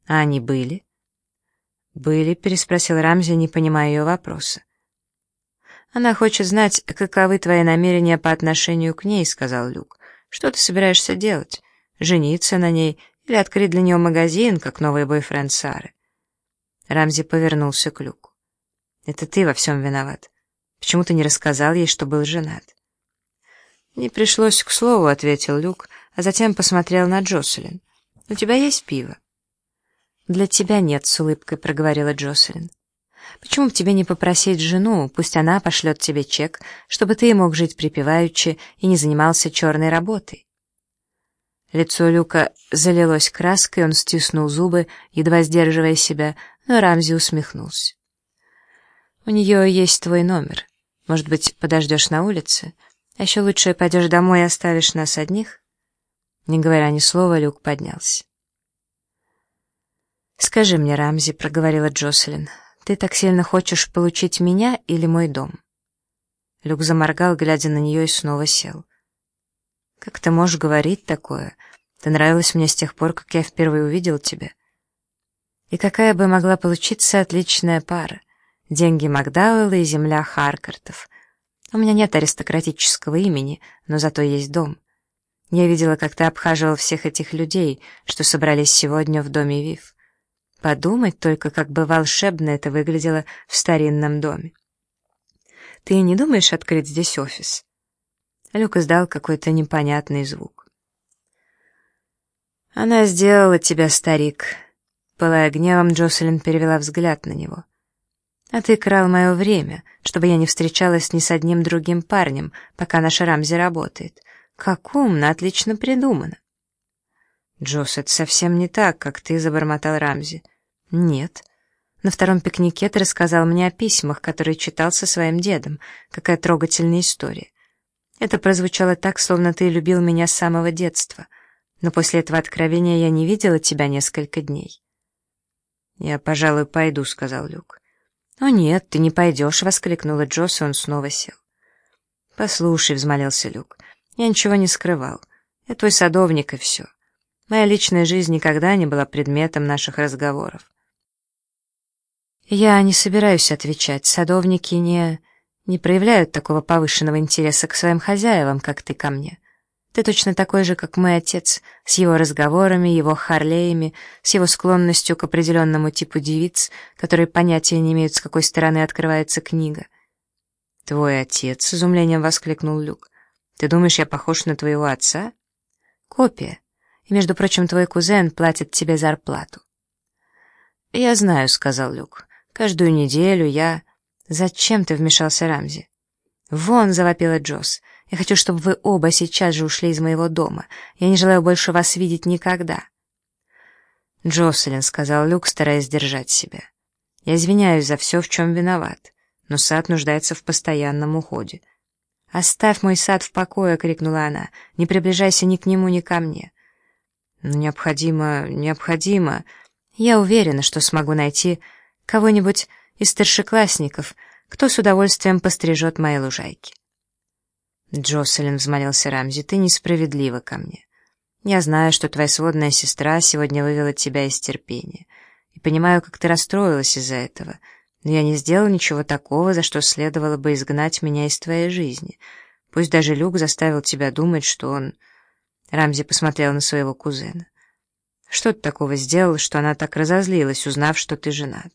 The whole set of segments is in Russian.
А они были? Были, переспросил Рамзи, не понимая ее вопроса. Она хочет знать, каковы твои намерения по отношению к ней, сказал Люк. Что ты собираешься делать? Жениться на ней или открыть для нее магазин, как новый бойфренд Сары? Рамзи повернулся к Люку. Это ты во всем виноват. Почему ты не рассказал ей, что был женат? Не пришлось к слову, ответил Люк, а затем посмотрел на Джоселин. У тебя есть пиво? Для тебя нет, с улыбкой проговорила Джоселин. Почему бы тебе не попросить жену, пусть она пошлет тебе чек, чтобы ты мог жить припеваючи и не занимался черной работой? Лицо Люка залилось краской, он стиснул зубы, едва сдерживая себя, но Рамзи усмехнулся. «У нее есть твой номер. Может быть, подождешь на улице? А еще лучше пойдешь домой и оставишь нас одних?» Не говоря ни слова, Люк поднялся. «Скажи мне, Рамзи», — проговорила Джоселин, — «ты так сильно хочешь получить меня или мой дом?» Люк заморгал, глядя на нее, и снова сел. «Как ты можешь говорить такое? Ты нравилась мне с тех пор, как я впервые увидел тебя. И какая бы могла получиться отличная пара? Деньги Макдауэлла и земля Харкартов. У меня нет аристократического имени, но зато есть дом. Я видела, как ты обхаживал всех этих людей, что собрались сегодня в доме Вив. Подумать только, как бы волшебно это выглядело в старинном доме. Ты не думаешь открыть здесь офис?» Люк издал какой-то непонятный звук. «Она сделала тебя, старик». Пылая гневом, Джоселин перевела взгляд на него. «А ты крал мое время, чтобы я не встречалась ни с одним другим парнем, пока наш Рамзи работает. Как умно, отлично придумано». «Джосс, это совсем не так, как ты», — забормотал Рамзи. «Нет. На втором пикнике ты рассказал мне о письмах, которые читал со своим дедом. Какая трогательная история. Это прозвучало так, словно ты любил меня с самого детства. Но после этого откровения я не видела тебя несколько дней». «Я, пожалуй, пойду», — сказал Люк. «О нет, ты не пойдешь», — воскликнула Джосс, и он снова сел. «Послушай», — взмолился Люк, — «я ничего не скрывал. Я твой садовник, и все. Моя личная жизнь никогда не была предметом наших разговоров». «Я не собираюсь отвечать. Садовники не проявляют такого повышенного интереса к своим хозяевам, как ты ко мне. Ты точно такой же, как мой отец, с его разговорами, его харлеями, с его склонностью к определенному типу девиц, которые понятия не имеют, с какой стороны открывается книга». «Твой отец?» — с изумлением воскликнул Люк. «Ты думаешь, я похож на твоего отца?» «Копия. И, между прочим, твой кузен платит тебе зарплату». «Я знаю», — сказал Люк. «Каждую неделю я...» «Зачем ты вмешался, Рамзи?» «Вон!» — завопила Джосс. «Я хочу, чтобы вы оба сейчас же ушли из моего дома. Я не желаю больше вас видеть никогда». «Джоселин», — сказал Люк, стараясь сдержать себя. «Я извиняюсь за все, в чем виноват, но сад нуждается в постоянном уходе». «Оставь мой сад в покое!» — крикнула она. «Не приближайся ни к нему, ни ко мне». «Но необходимо...» «Я уверена, что смогу найти кого-нибудь из старшеклассников, кто с удовольствием пострижет мои лужайки». «Джоселин», — взмолился Рамзи, — «ты несправедлива ко мне. Я знаю, что твоя сводная сестра сегодня вывела тебя из терпения, и понимаю, как ты расстроилась из-за этого, но я не сделал ничего такого, за что следовало бы изгнать меня из твоей жизни. Пусть даже Люк заставил тебя думать, что он...» Рамзи посмотрел на своего кузена. «Что ты такого сделал, что она так разозлилась, узнав, что ты женат?»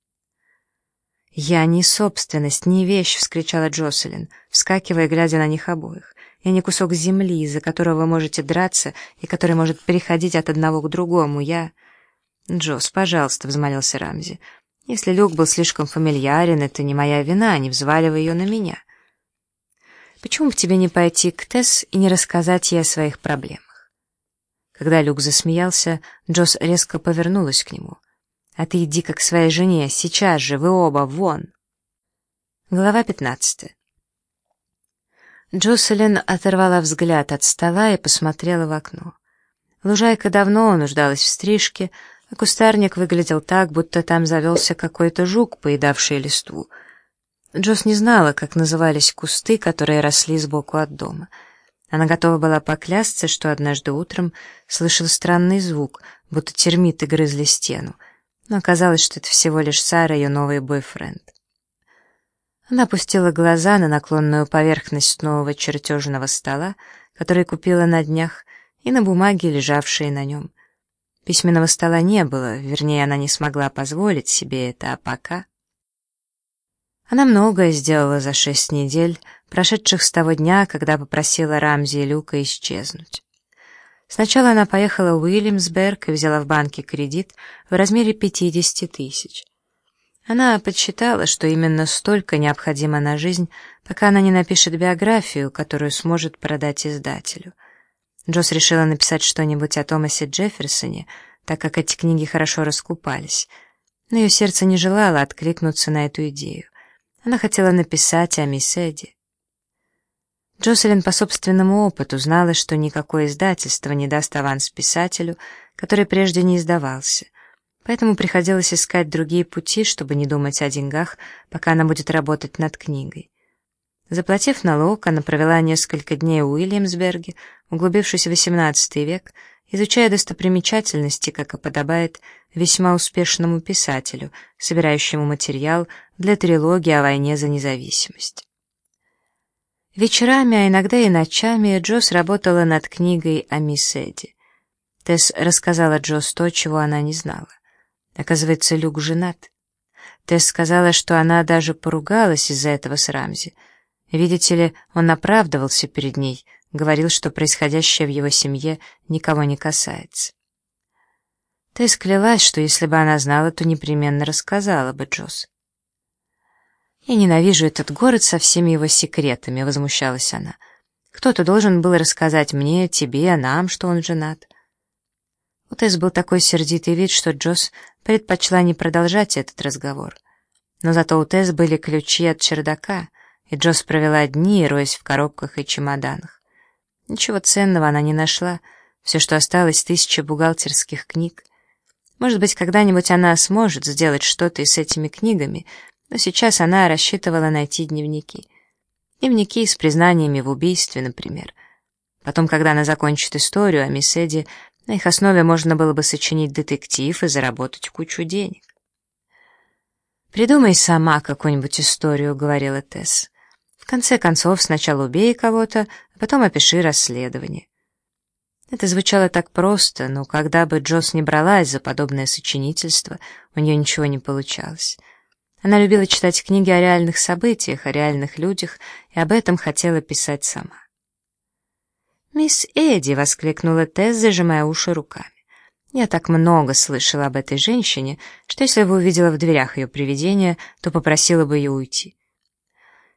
«Я не собственность, не вещь!» — вскричала Джоселин, вскакивая, глядя на них обоих. «Я не кусок земли, из-за которого вы можете драться и который может переходить от одного к другому. Я...» «Джосс, пожалуйста», — взмолился Рамзи. «Если Люк был слишком фамильярен, это не моя вина, не взваливай ее на меня. Почему бы тебе не пойти к Тесс и не рассказать ей о своих проблемах?» Когда Люк засмеялся, Джосс резко повернулась к нему. «А ты иди как к своей жене, сейчас же, вы оба, вон!» Глава 15. Джоселин оторвала взгляд от стола и посмотрела в окно. Лужайка давно нуждалась в стрижке, а кустарник выглядел так, будто там завелся какой-то жук, поедавший листву. Джосс не знала, как назывались кусты, которые росли сбоку от дома. Она готова была поклясться, что однажды утром слышала странный звук, будто термиты грызли стену, но оказалось, что это всего лишь Сара, ее новый бойфренд. Она опустила глаза на наклонную поверхность нового чертежного стола, который купила на днях, и на бумаги, лежавшие на нем. Письменного стола не было, вернее, она не смогла позволить себе это, а пока... Она многое сделала за 6 недель, прошедших с того дня, когда попросила Рамзи и Люка исчезнуть. Сначала она поехала в Уильямсберг и взяла в банке кредит в размере 50 тысяч. Она подсчитала, что именно столько необходимо на жизнь, пока она не напишет биографию, которую сможет продать издателю. Джосс решила написать что-нибудь о Томасе Джефферсоне, так как эти книги хорошо раскупались. Но ее сердце не желало откликнуться на эту идею. Она хотела написать о мисс Эдди. Джоселин по собственному опыту знала, что никакое издательство не даст аванс писателю, который прежде не издавался. Поэтому приходилось искать другие пути, чтобы не думать о деньгах, пока она будет работать над книгой. Заплатив налог, она провела несколько дней в Уильямсберге, углубившись в XVIII век, изучая достопримечательности, как и подобает весьма успешному писателю, собирающему материал для трилогии о войне за независимость. Вечерами, а иногда и ночами, Джосс работала над книгой о мисс Эдди. Тесс рассказала Джосс то, чего она не знала. Оказывается, Люк женат. Тесс сказала, что она даже поругалась из-за этого с Рамзи. Видите ли, он оправдывался перед ней, говорил, что происходящее в его семье никого не касается. Тесс клялась, что если бы она знала, то непременно рассказала бы Джосс. «Я ненавижу этот город со всеми его секретами», — возмущалась она. «Кто-то должен был рассказать мне, тебе, нам, что он женат». У Тесс был такой сердитый вид, что Джосс предпочла не продолжать этот разговор. Но зато у Тесс были ключи от чердака, и Джосс провела дни, роясь в коробках и чемоданах. Ничего ценного она не нашла, все, что осталось, 1000 бухгалтерских книг. Может быть, когда-нибудь она сможет сделать что-то и с этими книгами, но сейчас она рассчитывала найти дневники. Дневники с признаниями в убийстве, например. Потом, когда она закончит историю о мисс Эдди, на их основе можно было бы сочинить детектив и заработать кучу денег. «Придумай сама какую-нибудь историю», — говорила Тесс. «В конце концов, сначала убей кого-то, а потом опиши расследование». Это звучало так просто, но когда бы Джосс не бралась за подобное сочинительство, у нее ничего не получалось. Она любила читать книги о реальных событиях, о реальных людях, и об этом хотела писать сама. «Мисс Эдди!» — воскликнула Тесс, зажимая уши руками. «Я так много слышала об этой женщине, что если бы увидела в дверях ее привидение, то попросила бы ее уйти.